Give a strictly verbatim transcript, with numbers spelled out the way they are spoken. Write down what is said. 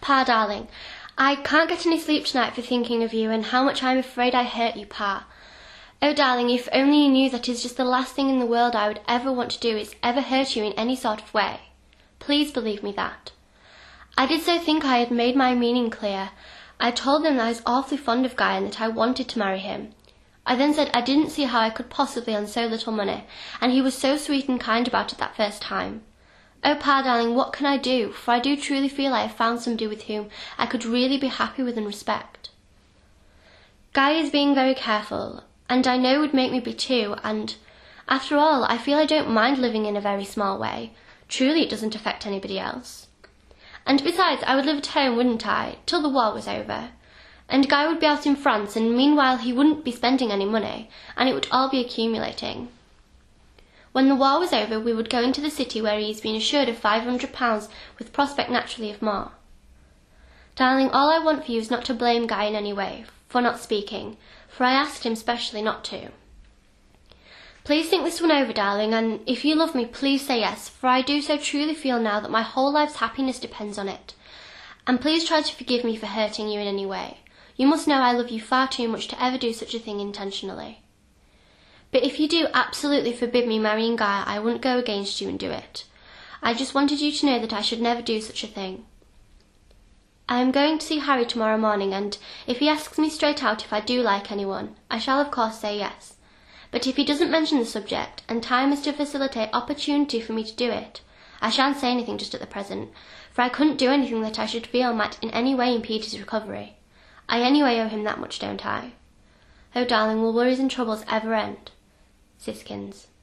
Pa, darling, I can't get any sleep tonight for thinking of you and how much I'm afraid I hurt you, Pa. Oh, darling, if only you knew that is just the last thing in the world I would ever want to do is ever hurt you in any sort of way. Please believe me that. I did so think I had made my meaning clear. I told them that I was awfully fond of Guy and that I wanted to marry him. I then said I didn't see how I could possibly on so little money, and he was so sweet and kind about it that first time. Oh, Pa, darling, what can I do? For I do truly feel I have found somebody with whom I could really be happy with and respect. Guy is being very careful, and I know would make me be too, and after all, I feel I don't mind living in a very small way. Truly, it doesn't affect anybody else. And besides, I would live at home, wouldn't I, till the war was over? And Guy would be out in France, and meanwhile he wouldn't be spending any money, and it would all be accumulating. When the war was over, we would go into the city where he has been assured of five hundred pounds, with prospect naturally of more. Darling, all I want for you is not to blame Guy in any way, for not speaking, for I asked him specially not to. Please think this one over, darling, and if you love me, please say yes, for I do so truly feel now that my whole life's happiness depends on it. And please try to forgive me for hurting you in any way. You must know I love you far too much to ever do such a thing intentionally. But if you do absolutely forbid me marrying Guy, I wouldn't go against you and do it. I just wanted you to know that I should never do such a thing. I am going to see Harry tomorrow morning, and if he asks me straight out if I do like anyone, I shall of course say yes. But if he doesn't mention the subject, and time is to facilitate opportunity for me to do it, I shan't say anything just at the present, for I couldn't do anything that I should feel might in any way impede his recovery. I anyway owe him that much, don't I? Oh, darling, will worries and troubles ever end? Siskins.